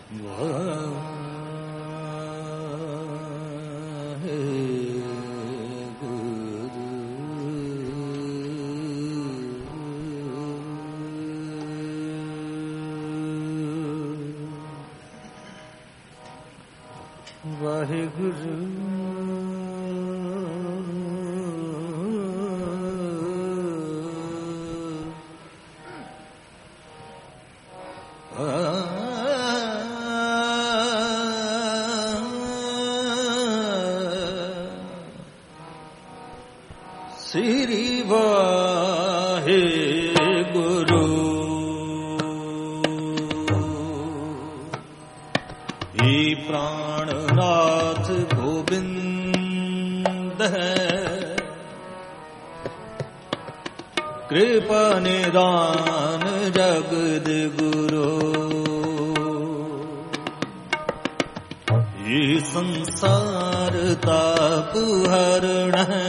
वाहिगुरु श्री वाहिगुरु ही प्राणनाथ गोविंद है, कृपा निदान जगद गुरु। ये संसार ताप हरण है,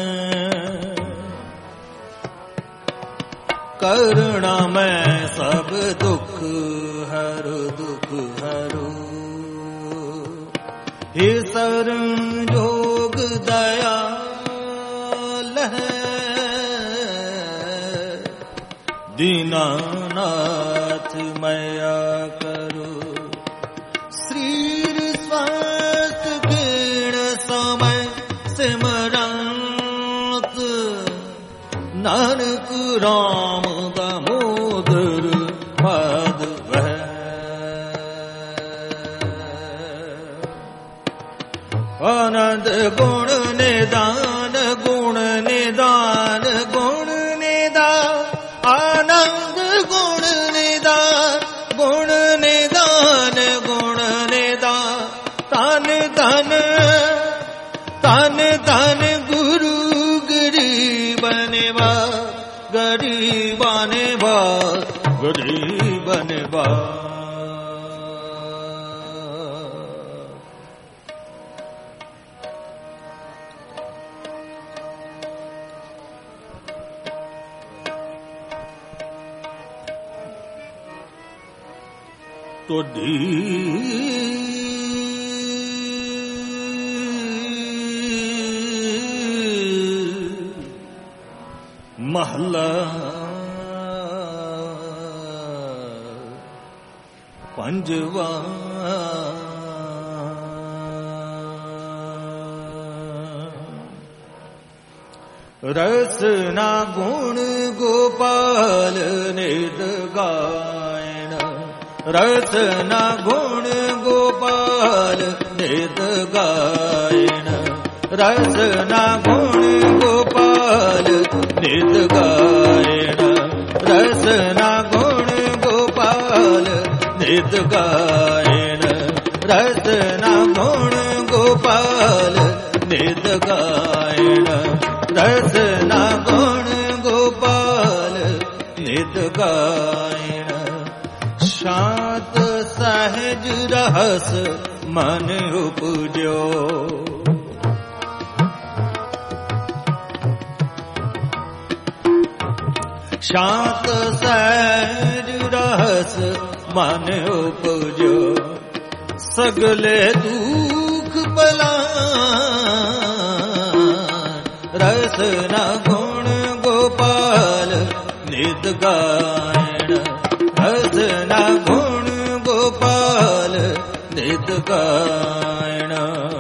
करुणा में सब दुख हरो। हे शरण जोग दयाल है, दीनानाथ मया करो। श्रीर स्वस्थ क्षीण समय सिमरत, नानक राम दामोदर माधव है। आनंद गुण निदान गुण निदान गुण निदान, आनंद गुण निदान गुण निदान गुण निदान। तन तन तन तन गुरु गरीबने बा गरीबने बा गरीबने बा। तो महला पंजवा। रसना गुण गोपाल नित गायन, रसना गुण गोपाल नित गायन। रसना गुण गोपाल नित गायन, रसना गुण गोपाल नित गायन। रसना गुण गोपाल नित गायन, रसना गुण गोपाल नित गायन। शांत सहज रहस मन उपजो, शांत सहज रहस मन उपजो। सगले दुख बलान, रसना गुण गोपाल नित गायन। रसना गुण गोपाल नित गायन।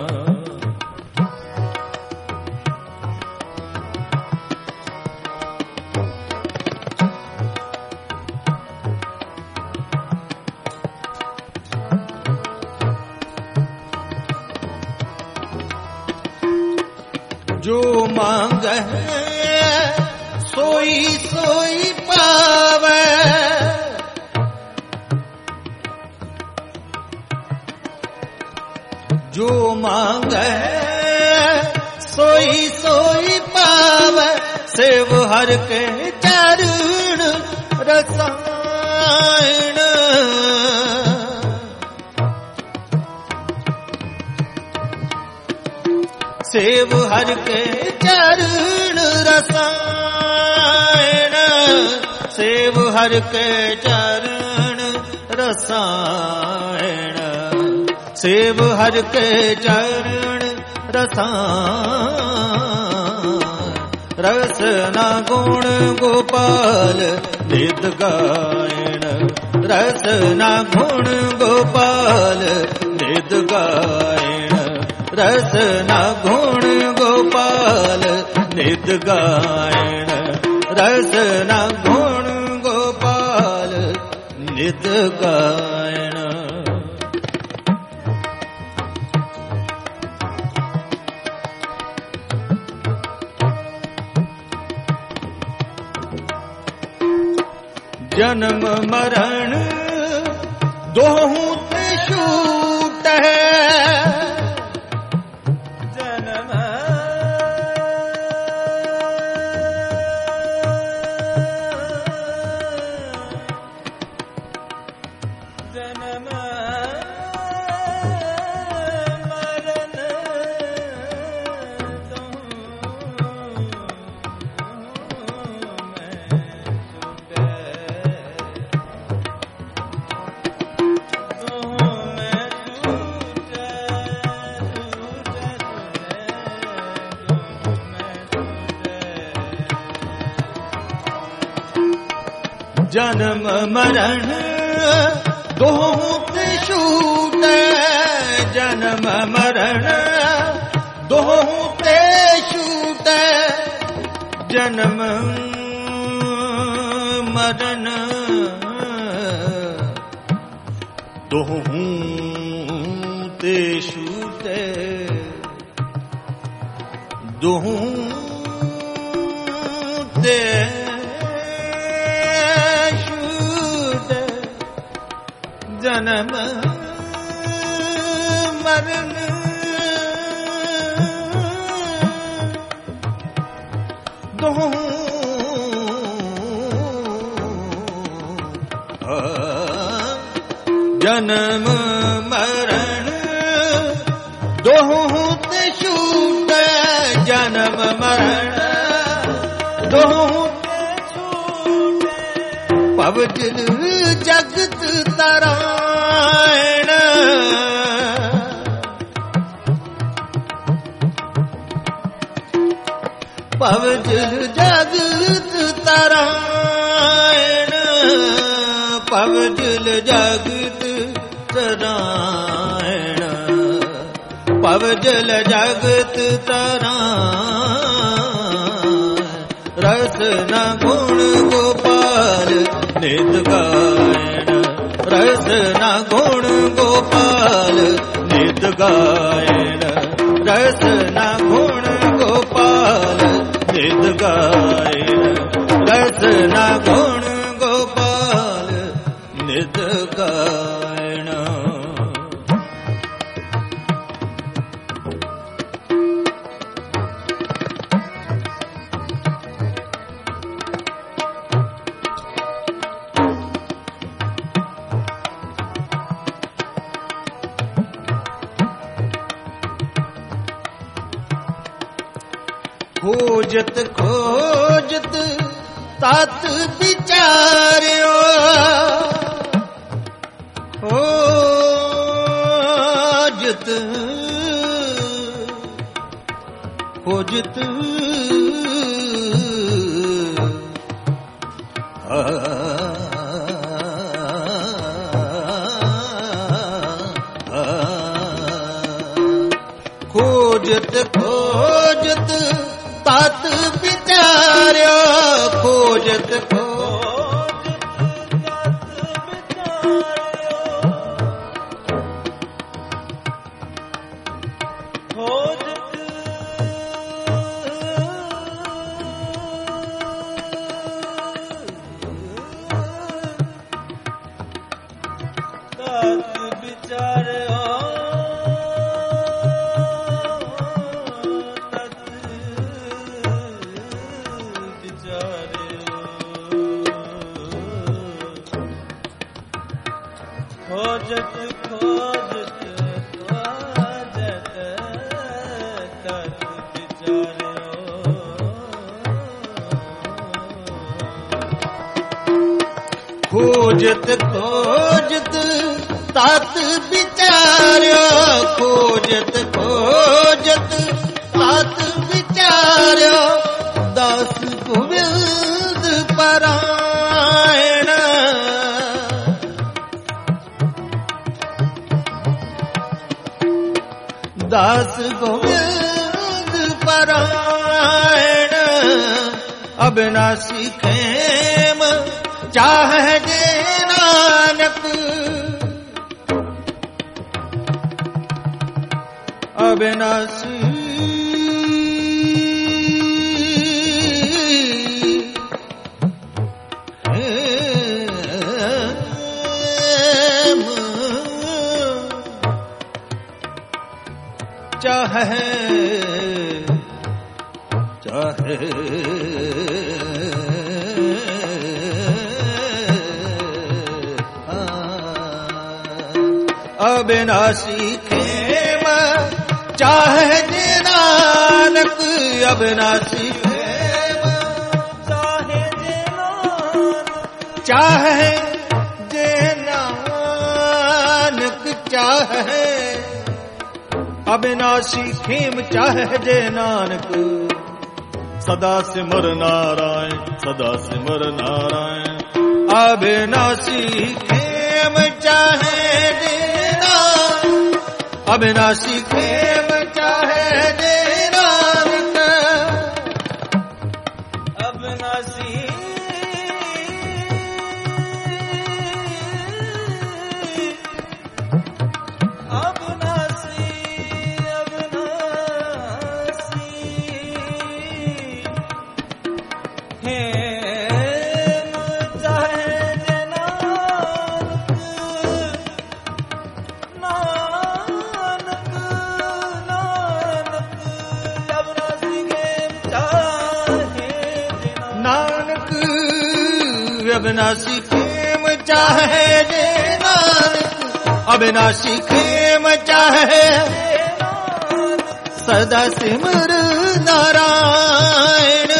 जो मांगे सोई सोई पावे, जो मांगे सोई सोई पावे। सेव हर के चरण रसायन, सेव हर के चरण रसायन। सेव हर के चरण रसायन। सेव हर के चरण रसना गुण गोपाल नित गायण रसना गुण गोपाल नित गायण रसना गुण गोपाल नित गायण रसना गुण गोपाल नित गायण। जन्म मरण दोहु ते छूट है जन्म जन्म मरण जन्म मरण दोहु ते छूट जन्म मरण दोहु ते छूट जन्म मरण दोहु ते छूट दोहु ते जन्म मरण दोहु जन्म मरण दोहु ते छूट जन्म मरण दोहु ते छूट पवजन जगत तरायण पवजन जगत तरायण पवजल जगत तरायण पवजल जगत तरायण रसना गुण गोपाल नित गायण रसना गुण गोपाल नित गायण रसना गुण गोपाल नित गायण रसना गुण गोपाल नित गायण। खोजत खोजत तात विचार्यो खोजत खोजत खोजत खोजत तात विचार्यो खोजत खोजत खोजत तात विचार्यो खोजत खोजत तात विचार्यो दास गोविंद परायण दास गोविंद परायण अविनाशी खेम चाहे जे नानक अविनाशी चाहे चाहे अविनाशी खेम चाहे जे नानक अविनाशी खेम चाहे जे नानक चाहे जे नानक चाहे अविनाशी खेम चाहे जे नानक सदा सिमर नारायण सदा सिमर नारायण अविनाशी खेम चाहे जे नानक अविनाशी खेम चाहे जे नानक अविनाशी अविनाशी खेम चाहे जे नानक अविनाशी खेम चाहे सदा सिमर नारायण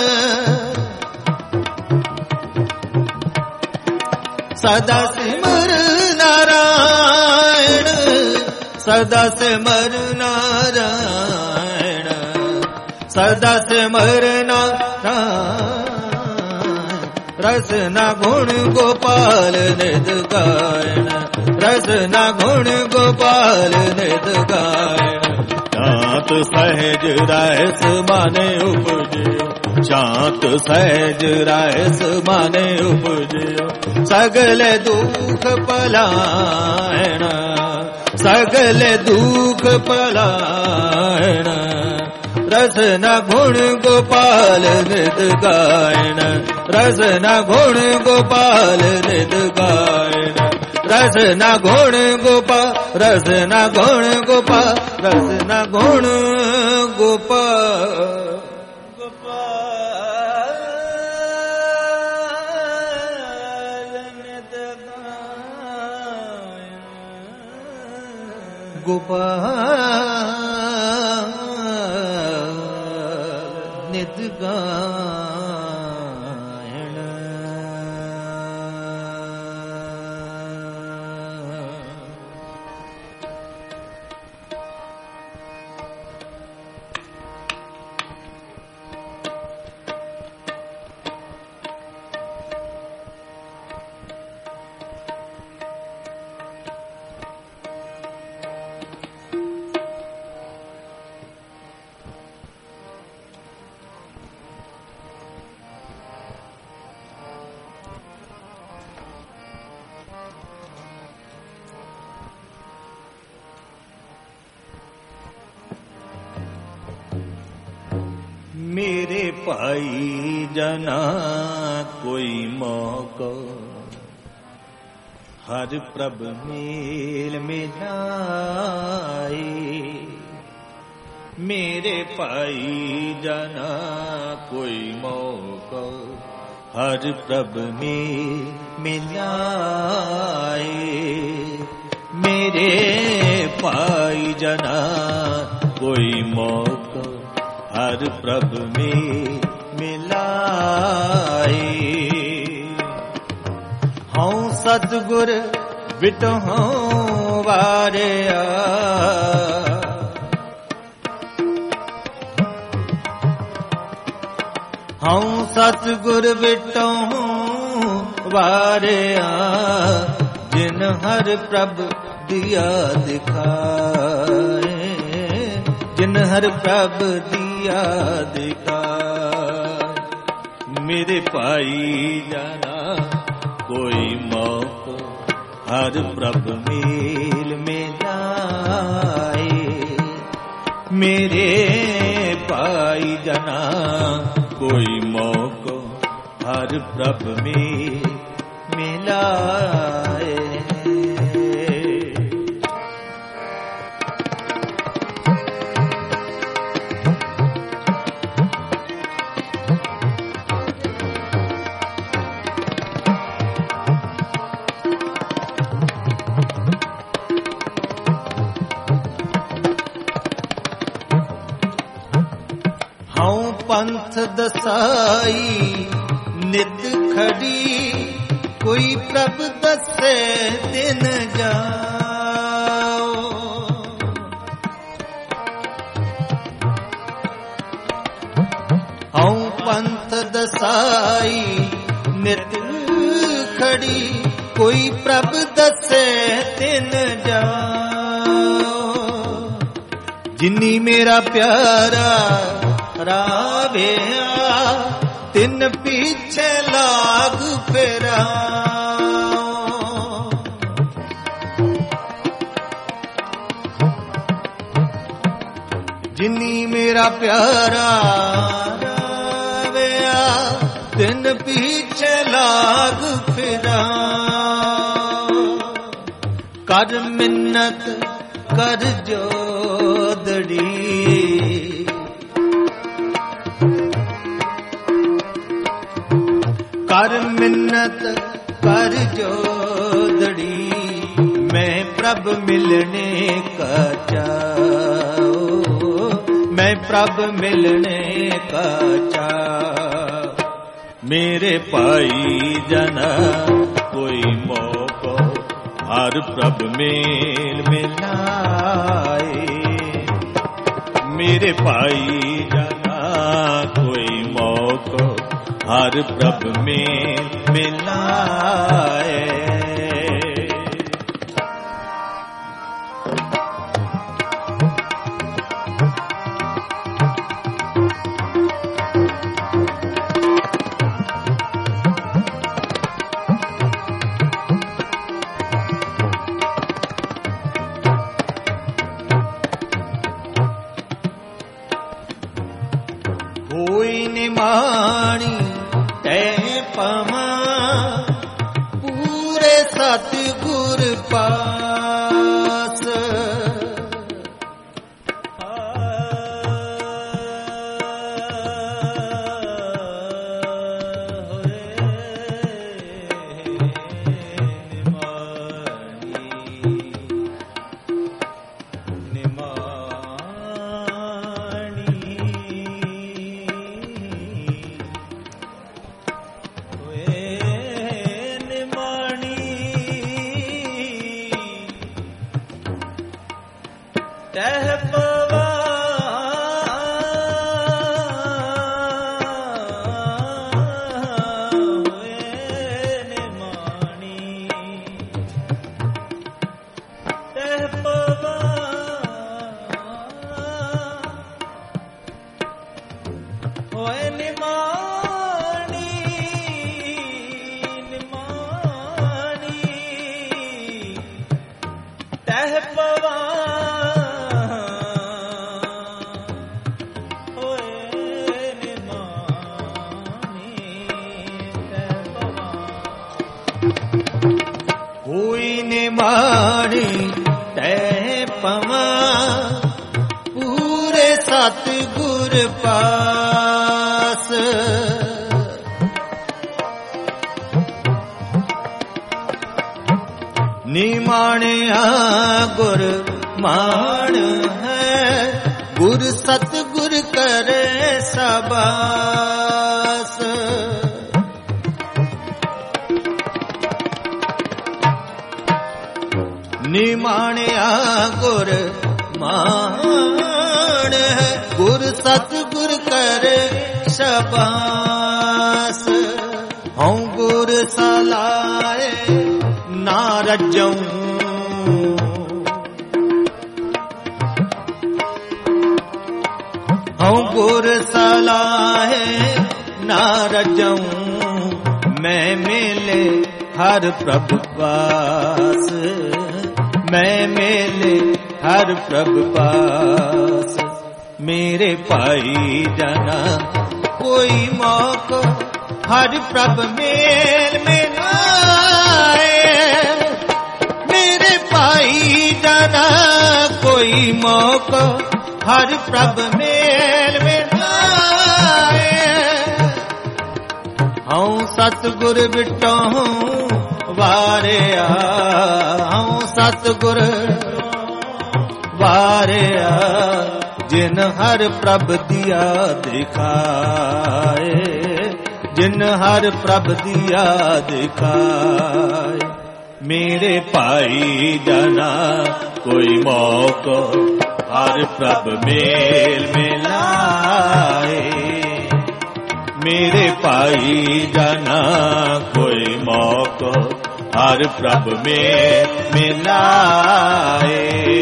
सदा सिमर नारायण सदा सिमर नारायण सदा सिमर नारायण रसना गुण गोपाल निध गायन रसना गुण गोपाल निध गायन शांत सहज रायस माने उपजियो शांत सहज रायस माने उपजियो सगल दुख पलायन सगल दुख पलायन रसना गुण गोपाल निध गायन रसना गुण गोपाल निध गायन रसना गुण गोपाल रसना गुण गोपाल रसना गुण गोपाल गोपाल निध गायन मेरे पाई जना कोई मौका हर प्रभ मेल मिलाए मेरे पाई जना कोई मौका हर प्रभ मेल मिलाए मेरे पाई जना कोई मौका हर प्रभ में मिलाए हूँ सतगुर बिटहूँ वारिया ਹਉ ਸਤਿਗੁਰ ਵਿਟੋ ਵਾਰਿਆ, ਜਿਨ ਹਰ ਪ੍ਰਭ ਦਿਆ ਦਿਖਾਏ, ਜਿਨ ਹਰ ਪ੍ਰਭ ਦਿਆ ਦਿਖਾਏ। ਮੇਰੇ ਭਾਈ ਜਾਨਾ ਕੋਈ ਮੌਕੋ, ਹਰ ਪ੍ਰਭ ਮੇਲ ਮਿਲਾਏ। ਮੇਰੇ ਭਾਈ ਜਨਾ ਕੋਈ ਮੌਕੋ, ਹਰ ਪ੍ਰਭ ਮੇਲ ਮਿਲਾਏ। ਹਉ ਪੰਥ ਦਸਾਈ ਨਿਤ ਖੜੀ, ਕੋਈ ਪ੍ਰਭ ਦੱਸੇ ਦਿਨ ਜਾਓ। ਹਉ ਪੰਥ ਦਸਾਈ ਨਿਤ ਖੜੀ, ਕੋਈ ਪ੍ਰਭ ਦੱਸੇ ਦਿਨ ਜਾਓ। ਜਿਨੀ ਮੇਰਾ ਪਿਆਰਾ ਰਾਵਿਆ, ਤਿਨ ਪਿੱਛੇ ਲਾਗ ਫਿਰਾਂ। ਜਿਨੀ ਮੇਰਾ ਪਿਆਰਾ ਰਾਵਿਆ, ਤਿਨ ਪਿੱਛੇ ਲਾਗ ਫਿਰਾਂ। ਕਰ ਮਿੰਨਤ ਕਰ ਜੋਦੜੀ, ਕਰ ਮਿੰਨਤ ਕਰ ਜੋਦੜੀ, ਮੈਂ ਪ੍ਰਭ ਮਿਲਣੇ ਕਾ ਚਾਓ, ਮੈਂ ਪ੍ਰਭ ਮਿਲਣੇ ਕਾ ਚਾਓ। ਮੇਰੇ ਭਾਈ ਜਨਾ ਕੋਈ ਮੌਕੋ, ਹਰ ਪ੍ਰਭ ਮੇਲ ਮਿਲਾਏ। ਮੇਰੇ ਭਾਈ ਜਨਾ ਕੋਈ ਮੌਕੋ, ਹਰ ਪ੍ਰਭ ਮੇਲ ਮਿਲਾਏ। ਹੋਈ ਨਿਮਾਣੀ ਤੈ ਪਵਾਂ, ਪੂਰੇ ਸਤਿਗੁਰ ਪਾਸ। ਤਹਿ ਪਵਾ ਹੋਏ ਨਿਮਾਣੀ, ਤਹਿ ਪਵਾ ਹੋਏ ਨਿਮਾਣੀ, ਨਿਮਾਣੀ ਤਹਿ ਪਵਾ ਹੋਈ ਨਿਮਾਣੀ ਤੈ ਪਵਾਂ, ਪੂਰੇ ਸਤਿਗੁਰ ਪਾਸ। ਨਿਮਾਣਿਆ ਗੁਰ ਮਾਣ ਹੈ, ਗੁਰ ਸਤਿਗੁਰ ਕਰੇ ਸਬਾਸ। ਨਿਮਾਣਿਆ ਗੁਰ ਮਾਣ ਹੈ, ਗੁਰ ਸਤਿਗੁਰ ਕਰੇ ਸ਼ਬਾਸ। ਹਉ ਗੁਰ ਸਲਾਏ ਨਾ ਰੱਜਉ, ਹਉ ਗੁਰ ਸਲਾਹੇ ਨਾ ਰੱਜਉ। ਮੈਂ ਮੇਲੇ ਹਰ ਪ੍ਰਭ ਪਾਸ, ਮੈਂ ਮੇਲੇ ਹਰ ਪ੍ਰਭ ਪਾਸ। ਮੇਰੇ ਭਾਈ ਜਨਾ ਕੋਈ ਮੌਕ ਹਰ ਪ੍ਰਭ ਮੇਲ ਮਿਲਾਏ। ਮੇਰੇ ਭਾਈ ਜਨਾ ਕੋਈ ਮੌਕ ਹਰ ਪ੍ਰਭ ਮੇਲ ਮਿਲਾਏ। ਹਉ ਸਤਿਗੁਰ ਬਿਟੋ ਵਾਰਿਆ, ਹਉ ਸਤਿਗੁਰ ਵਾਰਿਆ। ਜਿਨ ਹਰ ਪ੍ਰਭ ਦਿਆ ਦਿਖਾਏ, ਜਿਨ ਹਰ ਪ੍ਰਭ ਦਿਆ ਦਿਖਾਏ। ਮੇਰੇ ਭਾਈ ਜਨਾ ਕੋਈ ਮੌਕ ਹਰ ਪ੍ਰਭ ਮੇਲ ਮਿਲਾਏ। ਮੇਰੇ ਭਾਈ ਜਨਾ ਕੋਈ ਮੌਕ ਹਰ ਪ੍ਰਭ ਮੇਲ ਮਿਲਾਏ।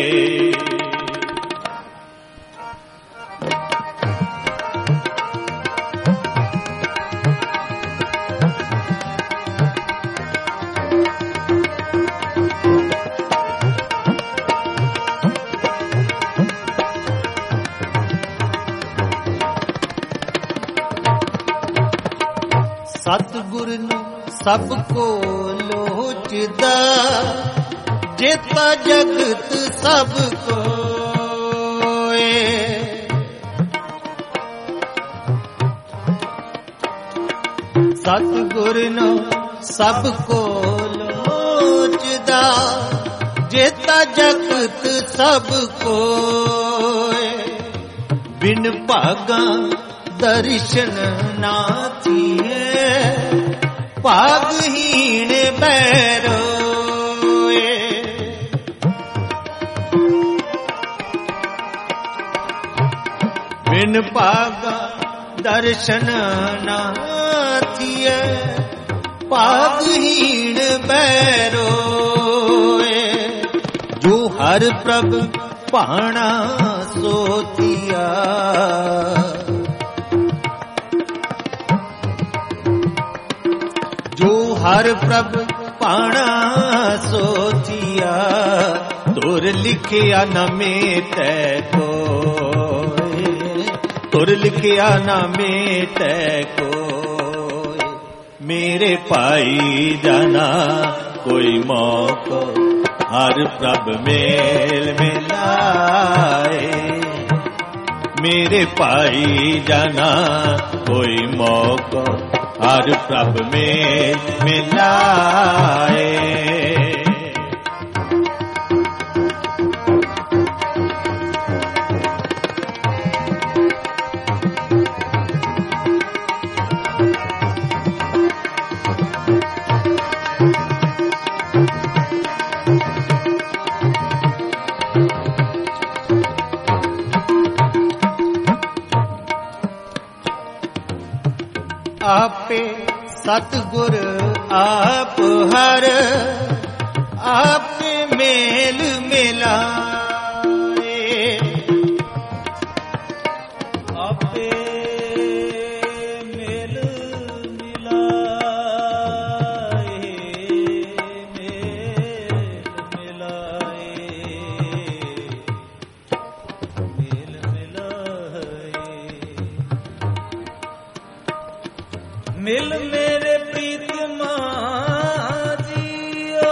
ਸਤਿਗੁਰ ਨੂੰ ਸਭ ਕੋ ਲੋਚਦਾ, ਜੇਤਾ ਜਗਤ ਸਭ ਕੋਏ। ਸਤਿਗੁਰ ਨੂੰ ਸਭ ਕੋ ਲੋਚਦਾ, ਜੇਤਾ ਜਗਤ ਸਭ ਕੋਏ। ਬਿਨ ਭਾਗਾ ਦਰਸ਼ਨ ਨਾ ਥੀਏ, ਭਾਗਹੀਣ ਬੈਰੋਏ। ਬਿਨ ਭਾਗਾ ਦਰਸ਼ਨ ਨਾ ਥੀਏ, ਭਾਗਹੀਣ ਬੈਰੋਏ। ਜੋ ਹਰ ਪ੍ਰਭ ਭਾਣਾ ਸੋਤੀਆ, ਜੋ ਹਰ ਪ੍ਰਭ ਭਾਣਾ ਸੋਚਿਆ। ਤੁਰ ਲਿਖਿਆ ਨਾ ਮੇਟੈ ਕੋਇ, ਤੁਰ ਲਿਖਿਆ ਨਾ ਮੇਟੈ ਕੋਇ। ਮੇਰੇ ਭਾਈ ਜਨਾ ਕੋਈ ਮੌਕ ਹਰ ਪ੍ਰਭ ਮੇਲ ਮਿਲਾਏ। ਮੇਰੇ ਭਾਈ ਜਨਾ ਕੋਈ ਮੌਕ ਹਰ ਪ੍ਰਭ ਮੇਲ ਮਿਲਾਏ। ਆਪੇ ਸਤਿਗੁਰ ਆਪ ਹਰ, ਆਪੇ ਮੇਲ ਮਿਲਾਏ। ਆਪੇ ਮੇਲ ਮਿਲਾਏ, ਮੇਲ ਮਿਲਾਏ, ਮੇਲ ਮਿਲਾਏ। ਮਿਲ ਮੇਰੇ ਪ੍ਰੀਤਮਾ ਜੀਓ,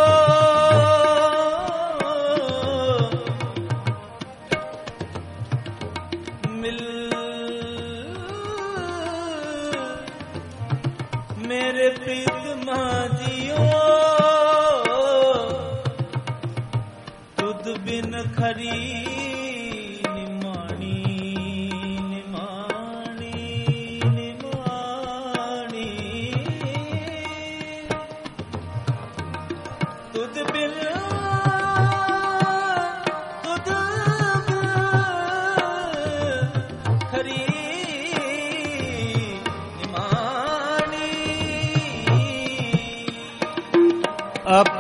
ਮਿਲ ਮੇਰੇ ਪ੍ਰੀਤਮਾ ਜੀਓ। ਤੁਧ ਬਿਨ ਖਰੀ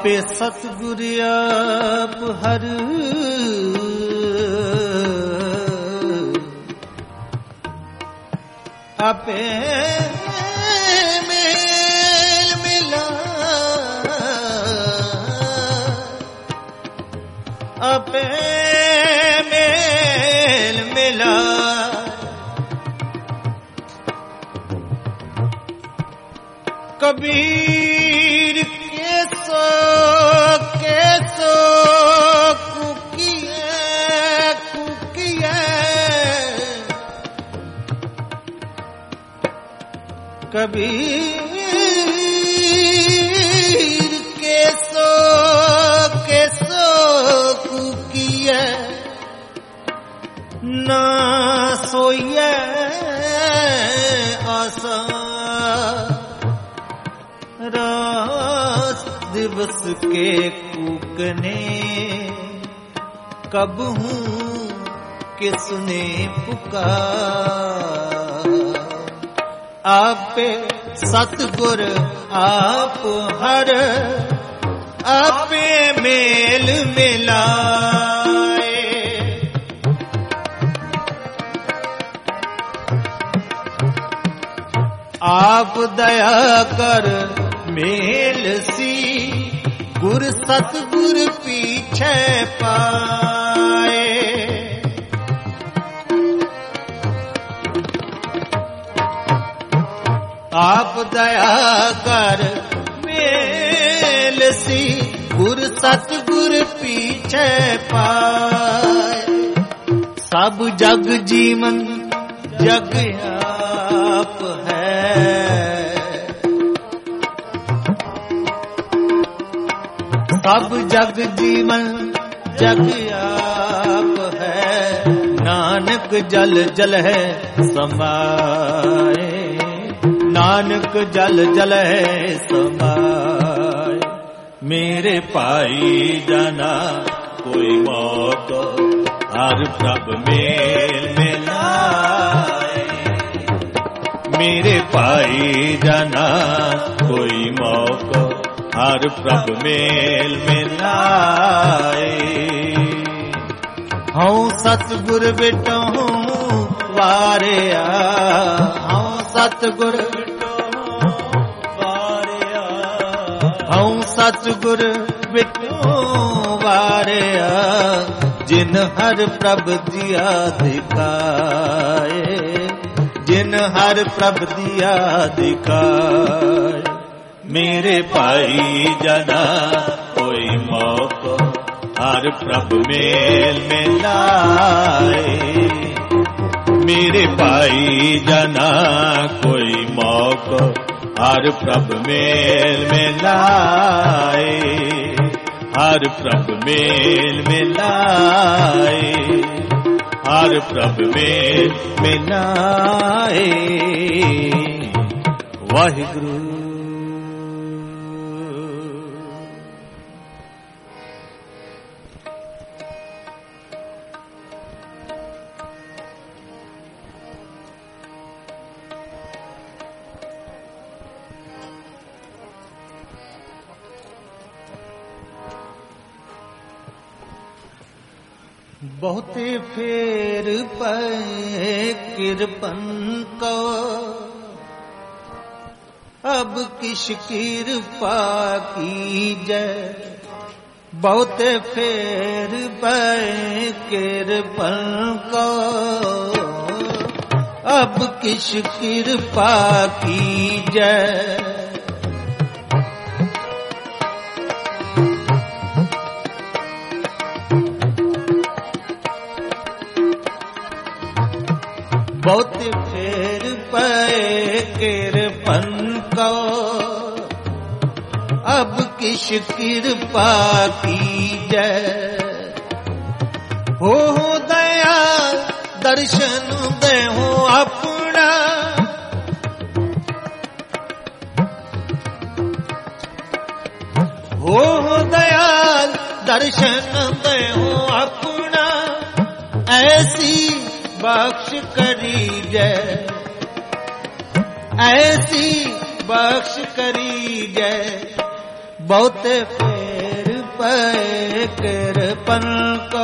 आपे सतगुर आप हर आपे मेल मिला आपे मेल मिला कबीर कैसो कुकिए कबीर कैसो कुकिए ना सोइए आसा रास दिवस के कूकने कब हूँ किसने पुकार आपे सतगुर आप हर आपे मेल मिलाए आप दया कर मेल सी गुर सतगुर पीछे पाए आप दया कर मेल सी गुर सतगुर पीछे पाए सब जग जीवन जग आप है सब जग जीवन जग आप है नानक जल जल है समाए नानक जल जल है समाए मेरे पाई जाना कोई मौत हर प्रभ मेल मिलाए मेरे पाई जाना कोई मौका हर प्रभ मेल मिलाए हूँ सतगुर बिटो वारिया हूँ सतगुर बिटो वारिया हूँ सतगुर बिटो वारिया जिन हर प्रभ दिया दिखाए जिन हर प्रभ दिया दिखाए मेरे पाई जाना कोई मौका हर प्रभ मेल मिलाए मेरे पाई जाना कोई मौका हर प्रभ मेल मिलाए हर प्रभ मेल मिलाए हर प्रभ मेल मिलाए वाहिगुरु बहुते फेर पे कृपन को अब किस कृपा कीजै बहुते फेर पे कृपन को अब किस कृपा कीजै बहुत फेर पे कृपन को अब किस कृपा कीजै हो दया दर्शन दे हो अपना हो दयाल दर्शन दे हो अपना ऐसी बख्श करी जय ऐसी बख्श करी जय बहुत फेर पे कृपन को,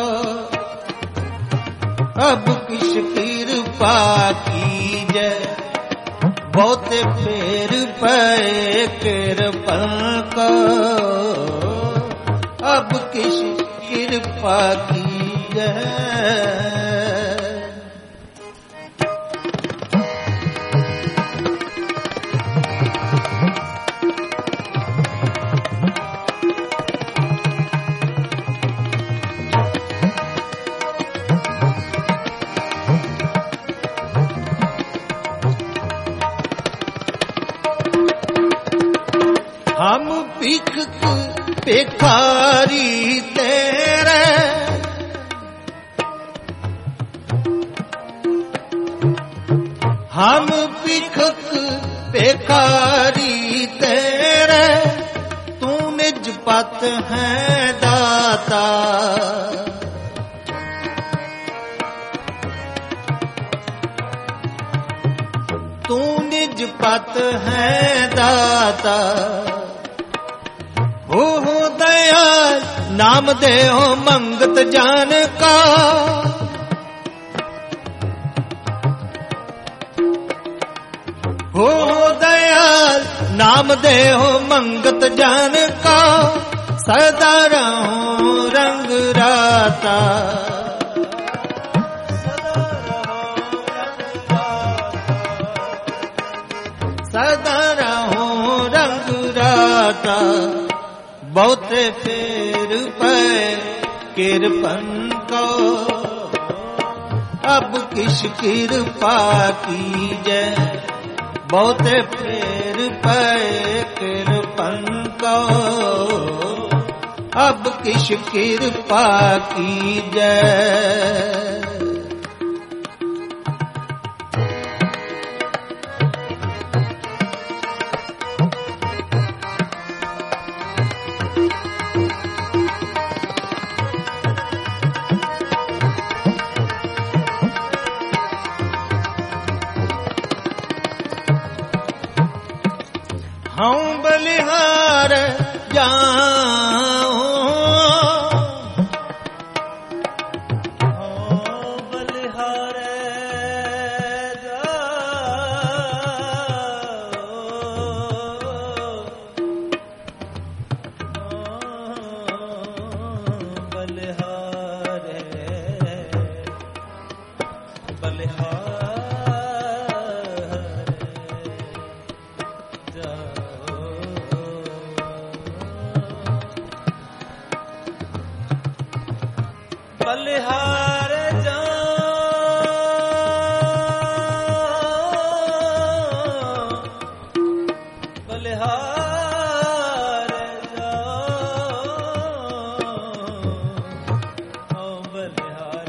अब किस कृपा कीजे, बहुत फेर पे कृपन को, अब किस कृपा कीजे। हम भिखक भिखारी तेरे, हम भिखक भिखारी तेरे, तू निज पत है दाता। तू निज पत है दाता, हो दयाल नाम दे हो मंगत जान का। हो दयाल नाम दे हो मंगत जान का, सदा रहूं रंग राता। सदा रहूं रंग राता, बहुते फेर पे कृपन को, अब किस कृपा कीजे, बहुते फेर पे कृपन को, अब किस कृपा कीजे। हम बलिहार जाऊं, बलिहार जाऊं, बलिहार बलिहार जाऊं, बलिहार जाऊं, बलिहार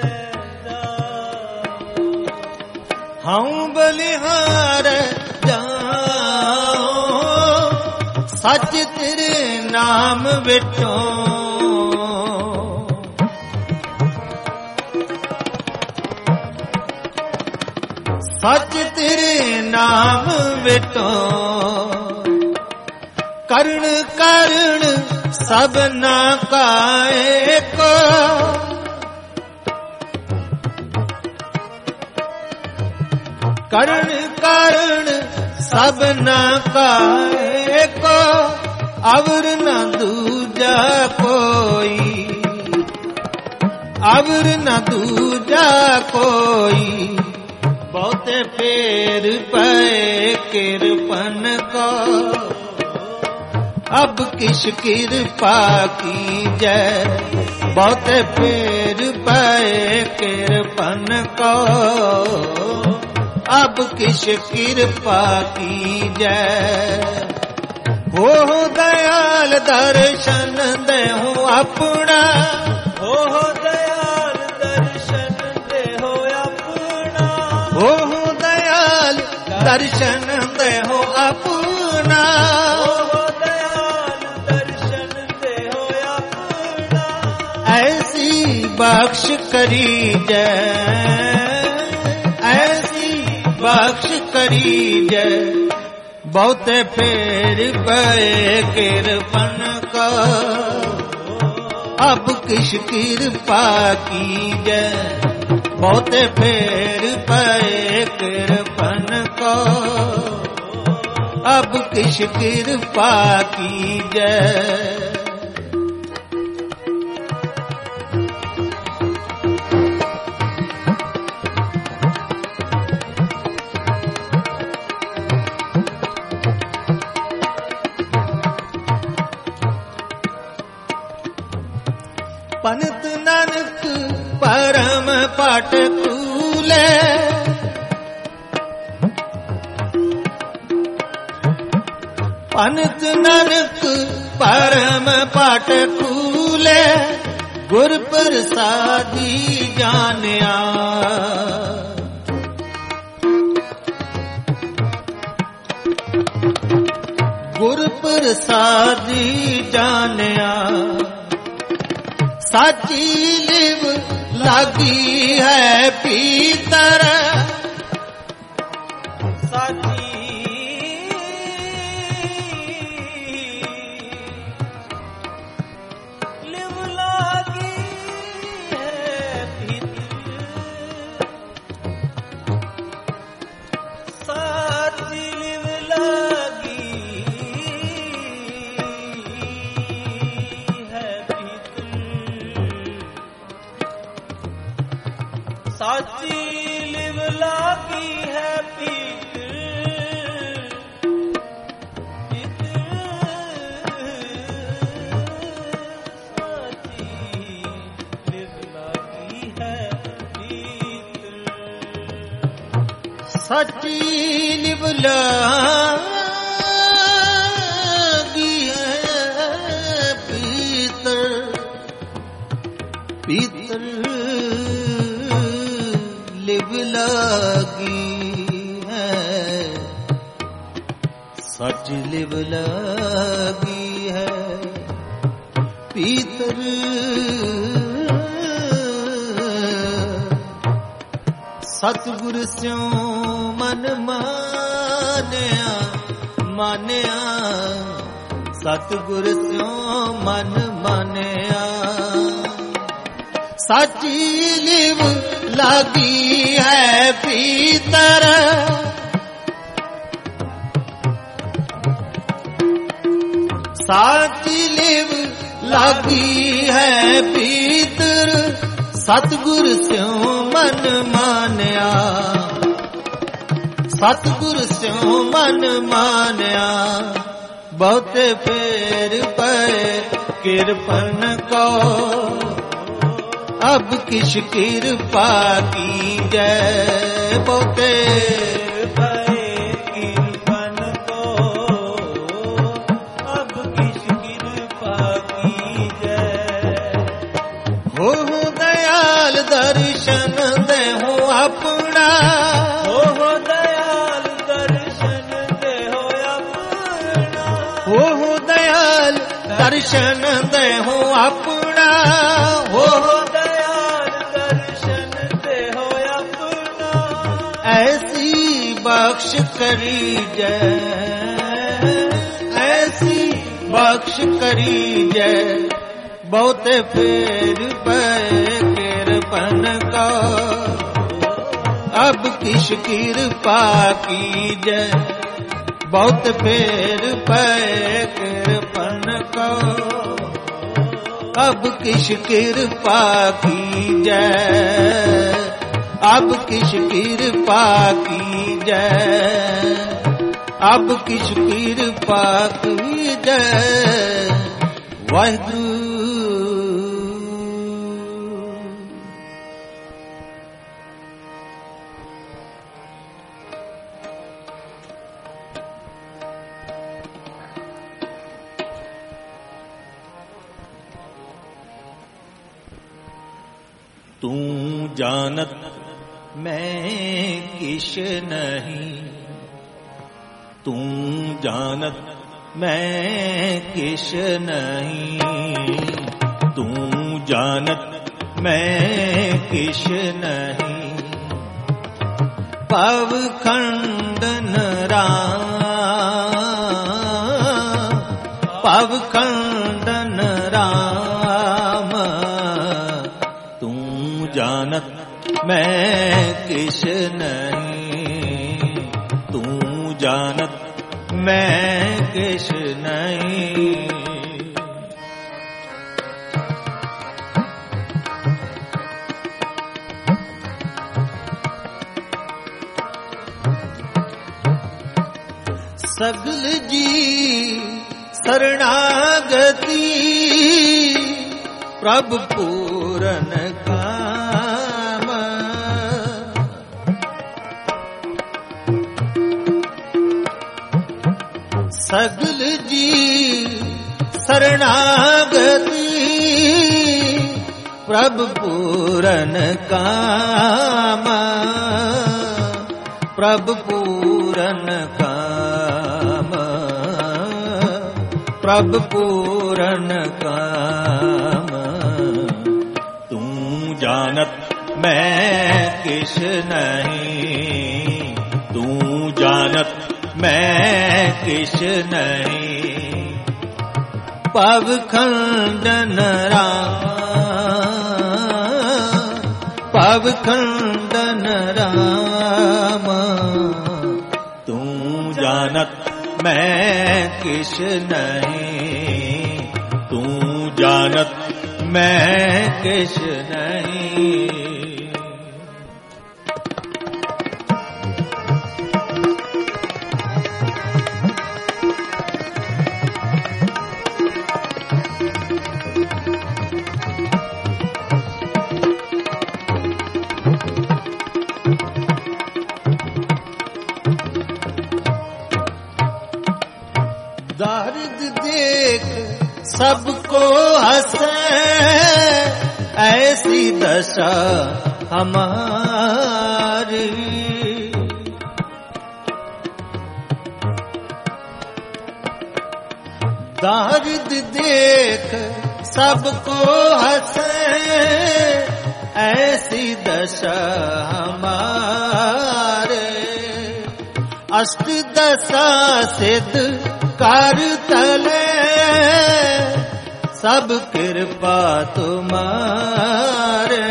जाऊं, हम बलिहार जाऊं, सच तेरे नाम विटो। सच तेरे नाम विटो, करण करण सबना का एक, करण करण सबना का एक, अवर न दूजा कोई, अवर न दूजा कोई, बहुते फेर पे कृपन को, अब किस कृपा कीजे, बहुते फेर पे कृपन को, अब किस कृपा कीजे। हो दयाल दर्शन दे हो अपना, हो दयाल दर्शन दे हो अपना, हो दयाल दर्शन दे हो अपना, हो दयाल दर्शन दे हो अपना, ऐसी बख्श करी जय, ऐसी बख्श करी जय, बहुते फेर पे कृपन का। अब किस कृपा कीजै, बहुते फेर पए कृपन को, अब किस कृपा कीजै। पंत नानक परम पाठ कूले, पंत नानक परम पाठ कूले, गुर प्रसादी जानिया। गुर प्रसादी जानिया, साची लिव लागी है भीतर, साची लिव लागी है भीतर, साची लिव लागी साची लिव लागी है पीतर, पीतर साची लिव लागी है पीतर, साची लिव लागी है पीतर, पीतर लिव लागी है, सच लिव लागी है पीतर, सतगुर स्यों मन मानिया, मानिया सतगुर स्यों मन मानिया, साची लिव लागी है भीतर, साची लिव लागी है भीतर, सतगुर स्यों मन मानिया, सतगुर स्यों मन मानिया, बहुते फेर पए कृपन को, अब किस कृपा कीजै, बहुते पए कृपन को, अब किस कृपा कीजै। हो दयाल दर्शन देहो अपना, हो दयाल दर्शन देहो अपना, हो दयाल दर्शन देहो अपना, हो ऐसी बख्श करी जय, ऐसी बख्श करी जय, बहुते फेर पए कृपन को, अब किस कृपा कीजै, बहुत फेर पए कृपन को, अब किस कृपा कीजै, अब किस कृपा कीजै, अब किस कृपा कीजै, वाहिगुरू। तू जानत मैं किश नहीं, तू जानत मैं किश नहीं, तू जानत मैं किश नहीं, पव खंडन राम, पव खंडन राम, जानत मैं किश नहीं, तू जानत मैं किश नहीं। सगल जी शरणागति प्रभु पूरन काम, सगल जी शरणागति प्रभु पूरन काम, प्रभु पूरन काम, प्रभु पूरन काम। तू जानत मैं किश नहीं, तू जानत मैं किश नहीं। पव खंडन राम, पव खंडन राम, तू जानत मैं किश नहीं, तू जानत मैं किश नहीं। दर्द देख सबको हंसे, ऐसी दशा हमारी। दर्द देख सबको हंसे, ऐसी दशा हमारे। अष्ट दशा सिद्ध कर तले, सब कृपा तुम्हारे।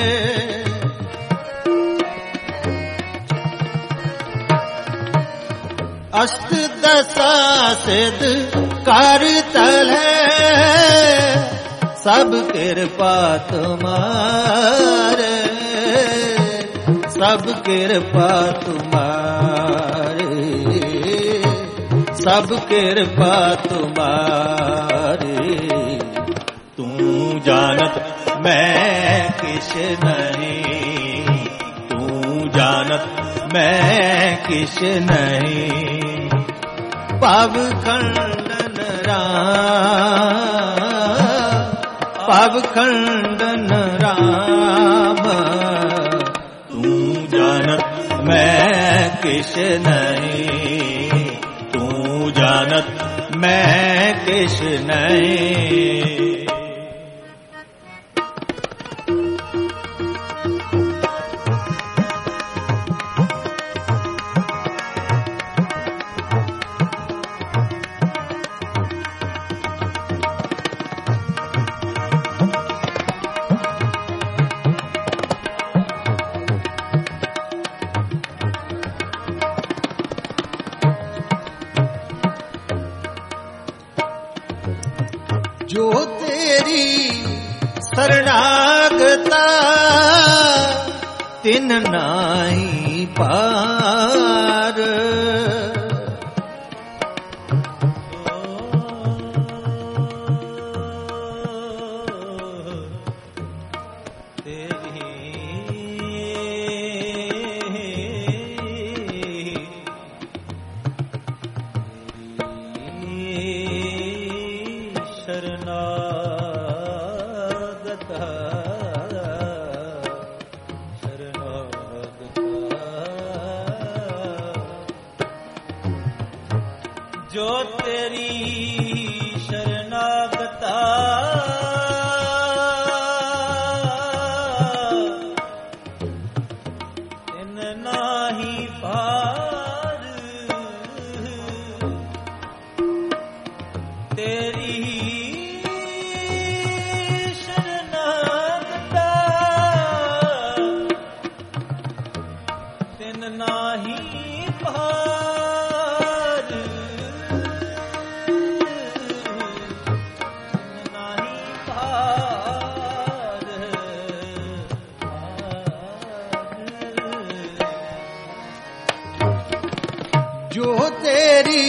अष्ट दशा सिद्ध कर तले, सब कृपा तुम्हारे, सब कृपा तुम्हारे, सब कृपा तुम्हारी। तू जानत मैं किश नहीं, तू जानत मैं किश नहीं। पव खंडन राम, पव खंडन राम, तू जानत मैं किश नहीं, तू जानत मैं किश नहीं। जो तेरी शरणागता तिन नाहीं पार। जो तेरी शरणागता इन नाही पार। तेरी शरणागता जो तेरी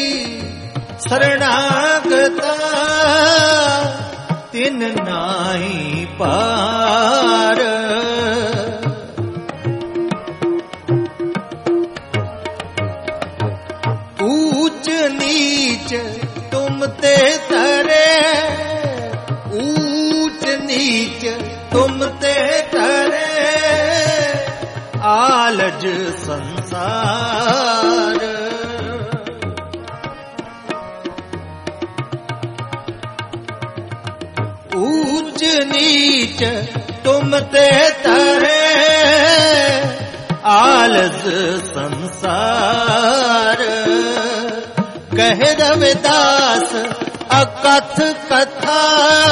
शरणागता तिन नाई पार। ऊंच नीच तुम ते तरे, ऊंच नीच तुम ते तरे, आलज संसार। ऊंच नीच तुम ते तरे, आलज संसार। कह रविदास अकथ कथा,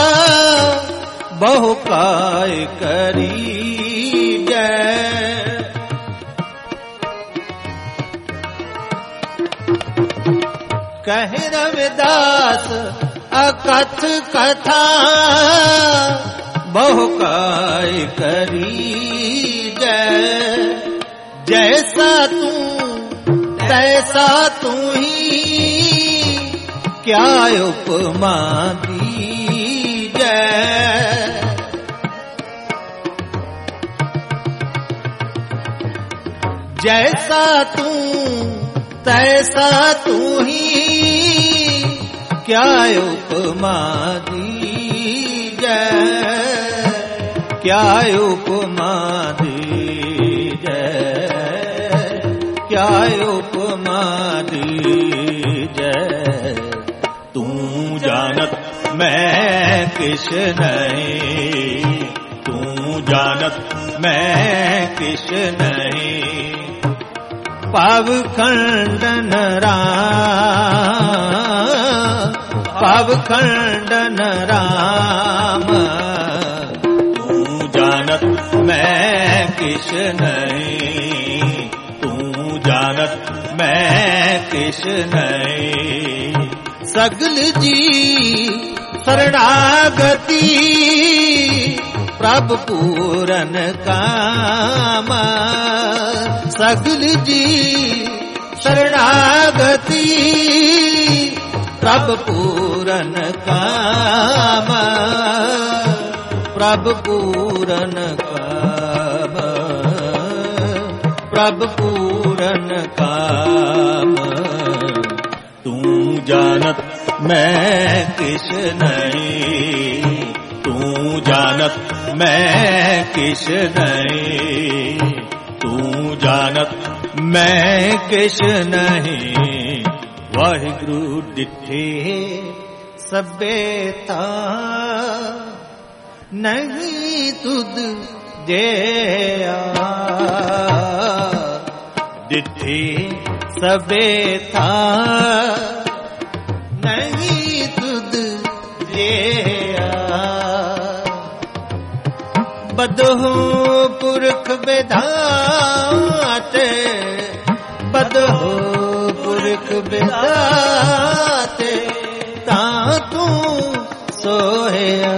बहु काय करी जय। कह रविदास अकथ कथा, बहु काय करी जय। जैसा तू तैसा तू ही, क्या उपमा दी जय। जैसा तू तैसा तू ही, क्या उपमा दी जय। क्या उपमा दी जय, क्या उपमा दी जय। तू जानत मैं किश नहीं, तू जानत मैं किश नहीं। पाव खंडन राम, पाव खंडन राम। तू जानत मैं किश नहीं, तू जानत मैं किश नहीं। सगल जी शरणागति, प्रभु पूरन काम। सगल जी शरणागति, प्रभु पूरन काम। प्रभु पूरन काम, प्रभु पूरन काम। तू जानत मैं किश नहीं, तू जानत मैं किश नहीं। तू जानत मैं किश नहीं। वाहिगुरु डिठे सबे था, नहीं तुद जेया। डिठे सबे था, नहीं तुद जेया। बदहो पुरख विधाते, बदहो पुरख विधाते, तातू सोया।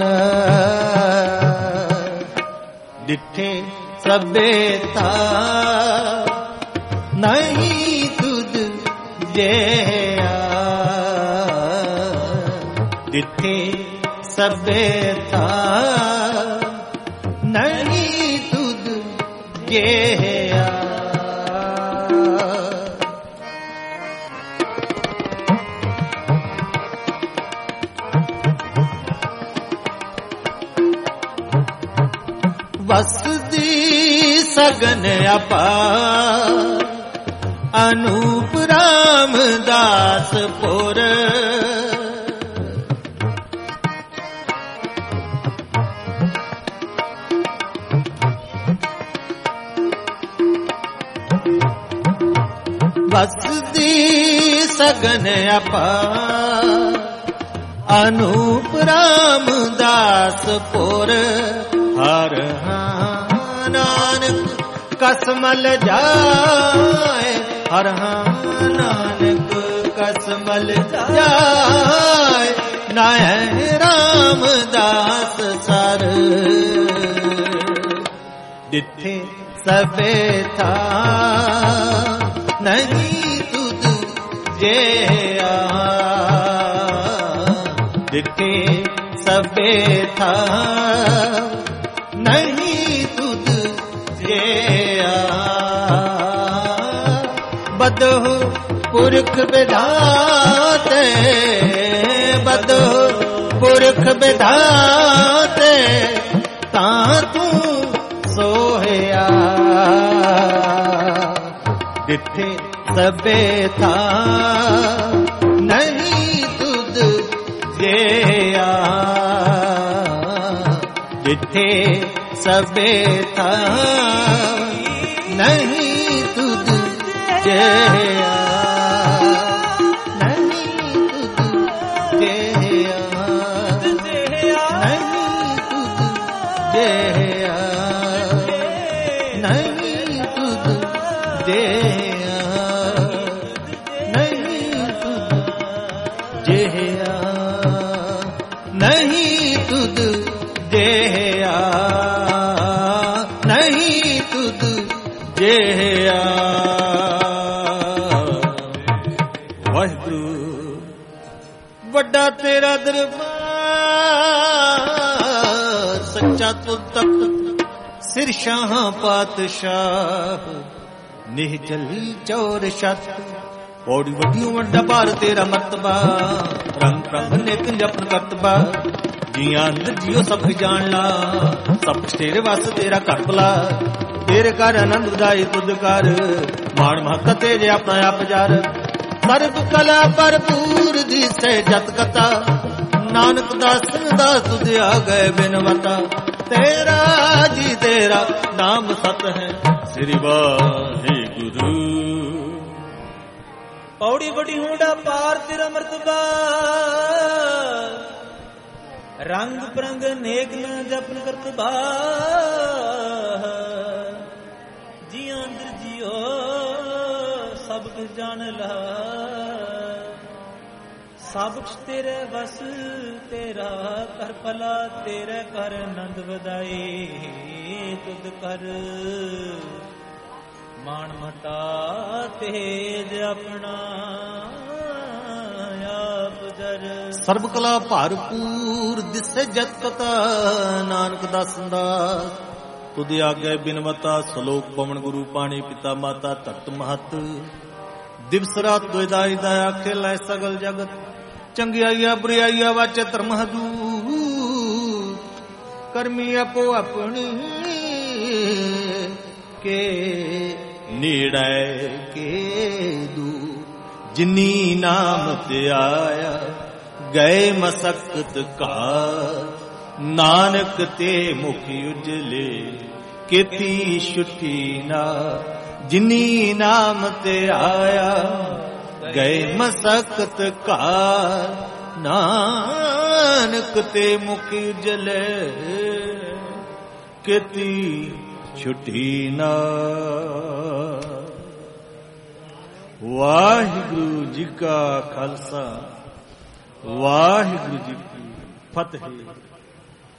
डिठे सबे था, नहीं तुद जेया। डिठे सबे था, नहीं तुद जेया। वसदी सगन अपार, अनूप रामदास पुर। वसदी सगन अपार, अनूप रामदास पुर। हर हाँ नानक कसमल जाए, हर हाँ नानक कसमल जाए। नाय रामदास सर, डिठे सबे था, नहीं तुद ਜਿਹਾ ਦਿੱਤੇ ਸਭੇ ਥਾ ਨਹੀਂ ਤੁਧ ਜਿਹਾ ਬਦਹੁ ਪੁਰਖ ਵਿਧਾਤੇ ਬਦਹੁ ਪੁਰਖ ਵਿਧਾਤੇ ਤਾਂ ਤੂੰ ਸੋਹਿਆ ਦਿੱਤੇ ਸਭੇ ਥਾ ਨਹੀਂ ਤੁਧ ਜਿਹਾ ਦਿੱਤੇ ਸਭੇ ਥਾ ਨਹੀਂ ਤੁਧ ਜਿਹਾ ਨਹੀਂ ਤੁਧ ਜਿਹਾ ਨਹੀਂ ਤੁਧ ਜਿਹਾ ਵਾਹਿਗੁਰੂ ਵੱਡਾ ਤੇਰਾ ਦਰਬਾਰ ਸੱਚਾ ਤੁਧ ਤਖਤ ਸਿਰ ਸ਼ਾਹ ਪਾਤਸ਼ਾਹ ਨਿਹਚਲ ਚੌਰ ਛੱਤ ਪੌੜੀ ਵੱਡੀਓ ਵੱਡਾ ਭਾਰ ਤੇਰਾ ਮਰਤਬਾ ਰੰਗ ਪ੍ਰਭ ਨੇ ਜਪਨ ਕਰਤਬਾ ਜੀਆਂ ਅੰਦਰ ਜੀਓ ਸਭ ਜਾਣ ਲਾ ਸਭ ਤੇਰੇ ਵਾਸ ਤੇਰਾ ਘਰ ਭਲਾ ਤੇਰੇ ਘਰ ਆਨੰਦ ਵਧਾਈ ਤੁਧ ਕਰ ਮਾਣ ਮਹੱਤ ਤੇਰੇ ਆਪਣਾ ਆਪ ਜਾਰ ਸਰਬ ਕਲਾ ਭਰਪੂਰ ਦਿਸੇ ਜਤ ਕਤਾ ਨਾਨਕ ਦਾਸਨ ਦਾ ਤੁਧ ਆ ਗਏ ਬਿਨਵਤਾ ਤੇਰਾ ਜੀ ਤੇਰਾ ਨਾਮ ਸਤ ਹੈ ਸ੍ਰੀ ਵਾਹਿਗੁਰੂ ਪੌੜੀ ਵੱਡੀ ਹੁੰਡਾ ਪਾਰ ਤੇਰਾ ਮਰਤਬਾ ਰੰਗ ਪ੍ਰੰਗ ਨੇਕ ਨ ਜਪਨ ਕਰਤਬਾ ਜੀਆਂ ਅੰਦਰ ਜੀਓ ਸਭ ਕੁਝ ਜਾਣ ਲਾ ਸਭ ਕੁਛ ਤੇਰੇ ਵਸ ਤੇਰਾ ਕਰ ਭਲਾ ਤੇਰੇ ਕਰ ਆਨੰਦ ਵਧਾਈ ਤੁਧ ਕਰ ਮਾਣ ਮਤਾ ਤੇਜ ਆਪਣਾ ਆਪ ਜਰ ਸਰਬ ਕਲਾ ਭਰਪੂਰ ਦਿਸੇ ਜਤ ਕਤਾ ਨਾਨਕ ਦਾਸੰਦਾ ਤੁਧ ਆਗੇ ਬਿਨਵਤਾ ਸ਼ਲੋਕ ਪਵਨ ਗੁਰੂ ਪਾਣੀ ਪਿਤਾ ਮਾਤਾ ਧਰਤ ਮਹਤ ਦਿਵਸ ਰਾਤ ਦੁਇਦਾਈ ਦਾ ਆਖੇ ਲੈ ਸਗਲ ਜਗਤ ਚੰਗਿਆਈਆ ਬੁਰਾਈਆ ਵਾਚੇ ਧਰਮ ਹਦੂ ਕਰਮੀ ਆਪੋ ਆਪਣੀ ਕੇ ਨੇੜੇ ਕੇ ਦੂ ਜਿਨੀ ਨਾਮ ਤੇ ਆਇਆ ਗਏ ਮਸਕਤ ਕਾ ਨਾਨਕ ਤੇ ਮੁਖ ਉਜਲੇ ਕੀਤੀ ਛੁੱਟੀ ਨਾ ਜਿਨੀ ਨਾਮ ਤੇ ਆਇਆ ਗਏ ਮਸਕਤ ਕਾ ਨਾਨਕ ਤੇ ਮੁਖ ਉਜਲੇ ਕੀਤੀ ਛੁੱਟੀ ਨਾ। ਵਾਹਿਗੁਰੂ ਜੀ ਕਾ ਖਾਲਸਾ ਵਾਹਿਗੁਰੂ ਜੀ ਕੀ ਫਤਿਹ।